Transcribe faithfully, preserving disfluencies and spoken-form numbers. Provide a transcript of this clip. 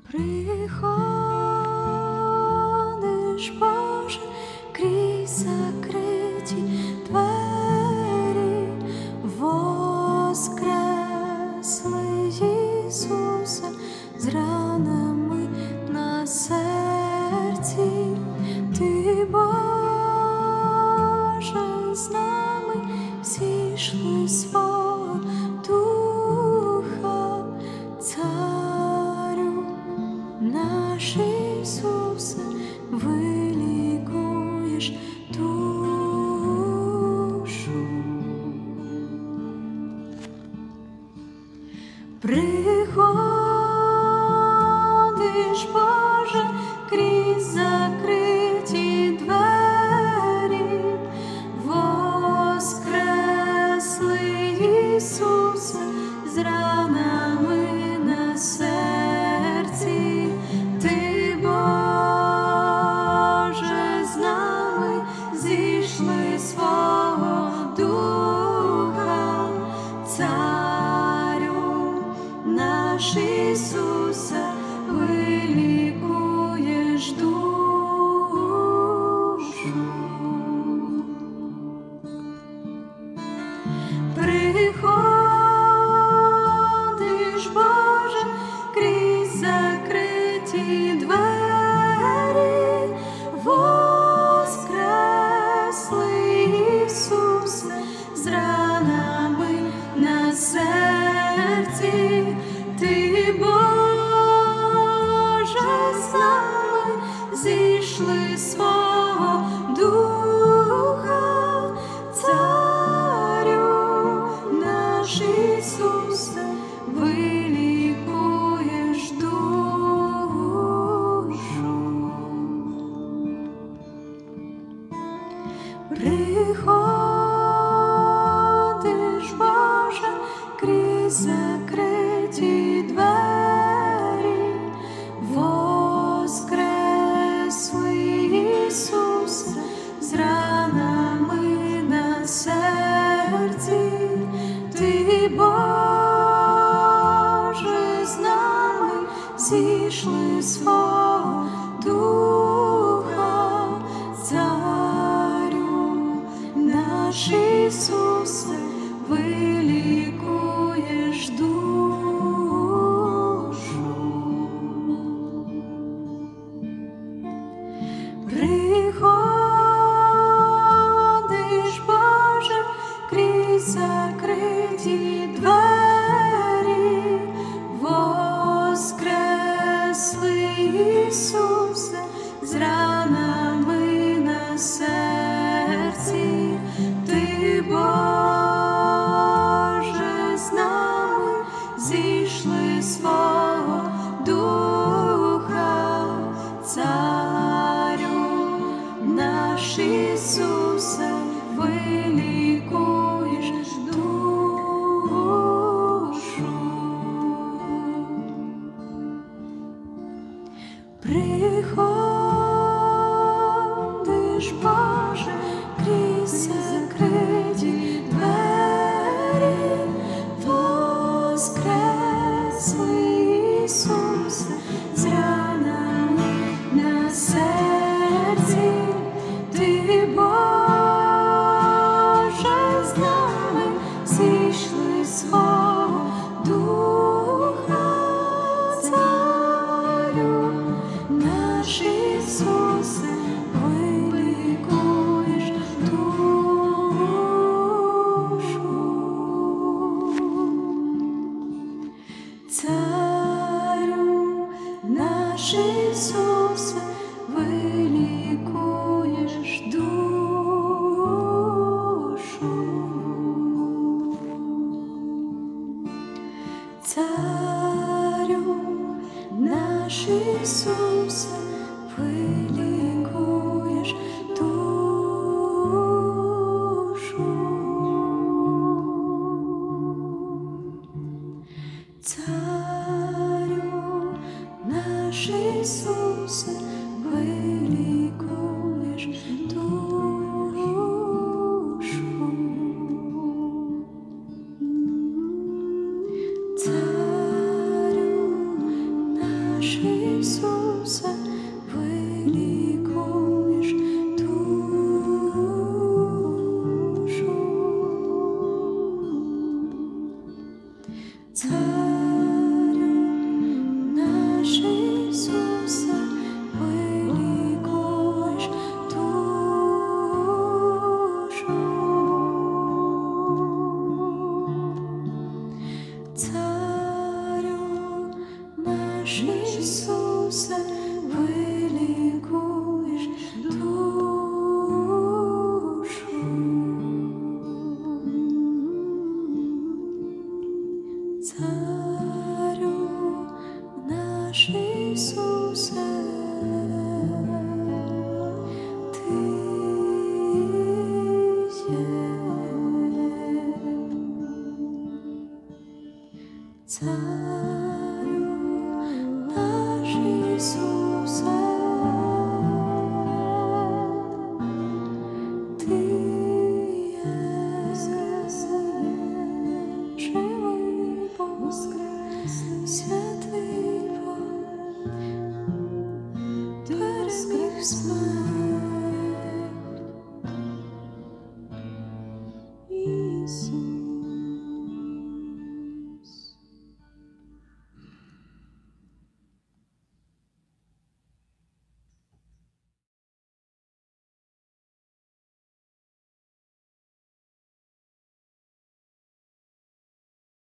Приходиш, Боже, крізь закриті двері, воскресли Ісуса з ранами на серці. Ти, Боже, з нами зійшли свого Духа, Царю наш Ісусе, вилікуєш душу. Приходиш, Боже, крізь закриті двері, воскресли Ісусе з ранами на серці. Ти, Боже, з нами зійшли свого Духа, Царю наш Ісусе, вилікуєш душу. Приходиш, Боже, крізь закриті двері, воскресли Ісусе з ранами на серці. Ти, Боже, з нами зійшли свого Духа, Царю наш Ісусе, вилікуєш душу. Приходиш, Боже, крізь закриті двері, воскресли Ісусе з ранами на серці. Ти, Боже, з нами зійшли свого Духа, Царю наш Ісусе, вилікуєш душу. Приходиш, Боже, крізь закриті двері, воскресли Ісусе з ранами на серці. Ти, Боже, з нами зійшли свого Духа, Царю наш Ісусе, вилікуєш душу. Приходиш, Боже, крізь закриті двері, воскресли Ісусе з ранами на серці. Ти, Боже, з нами зійшли свого Духа, Царю наш Ісусе, вилікуєш душу. Царю наш Ісусе, вилікуєш душу. Царю наш Ісусе, вилікуєш душу. Царю наш Ісусе, вилікуєш душу. Царю наш Ісусе, вилікуєш душу. Царю наш Ісусе, вилікуєш душу. Царю наш Ісусе, вилікуєш душу. Царю наш Ісусе, Ти є. Царю наш Ісусе,